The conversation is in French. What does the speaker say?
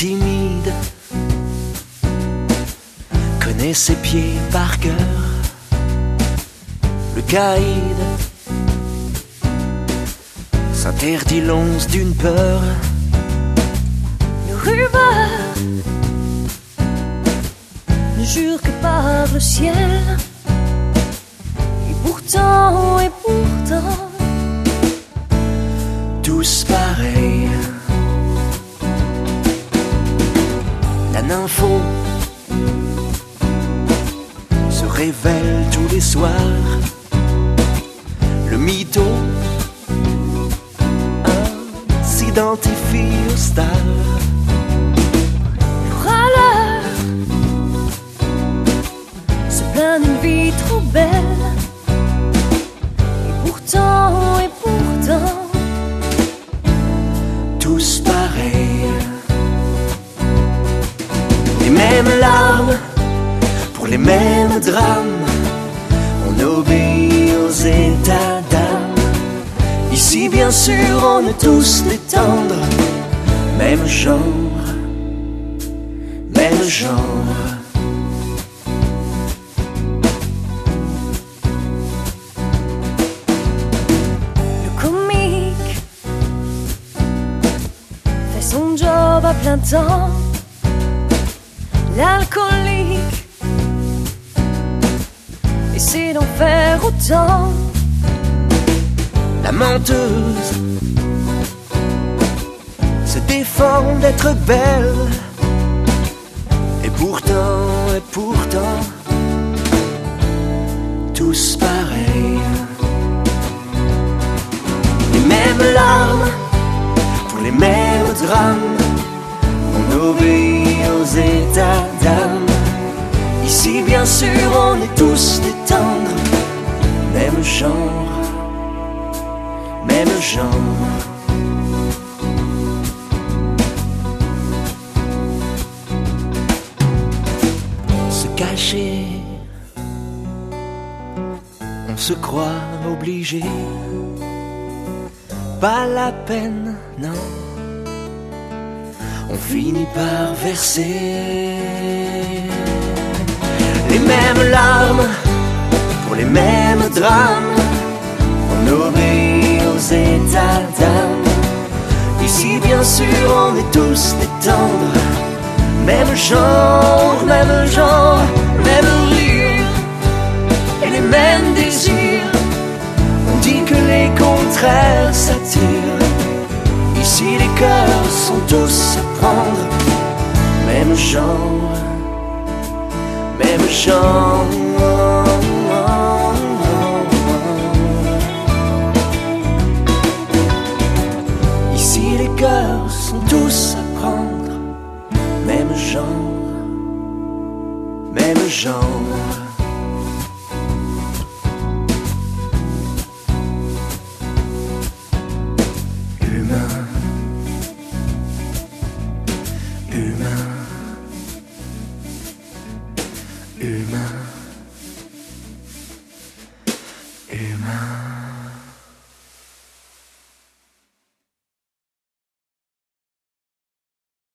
timide connaît ses pieds par cœur. Le caïd s'interdit l'once d'une peur. Le ruveur ne jure que par le ciel. Et pourtant, tous pareils. La nympho se révèle tous les soirs. Le mytho s'identifie aux stars. le râleur se plaint d'une vie trop belle. Et pourtant, tous pareils. Les mêmes larmes pour les mêmes drames. On obéit aux états d'âme. Ici bien sûr on est tous des tendres. Même genre, même genre. le comique fait son job à plein temps. L'alcoolique essaie d'en faire autant. La menteuse se défend d'être belle. Et pourtant, tous pareils. Les mêmes larmes pour les mêmes drames. On obéit aux états d'âme. Ici bien sûr on est tous des tendres. Même genre, même genre. Se cacher, on se croit obligé. Pas la peine, non. On finit par verser les mêmes larmes pour les mêmes drames. On obéit aux états d'âme. Ici bien sûr on est tous des tendres. Même genre, même rire et les mêmes désirs. On dit que les contraires s'attirent. Ici les cœurs sont tous à prendre. Même genre, même genre. Ici les cœurs sont tous à prendre. Même genre, même genre. Humain, humain, humain, humain.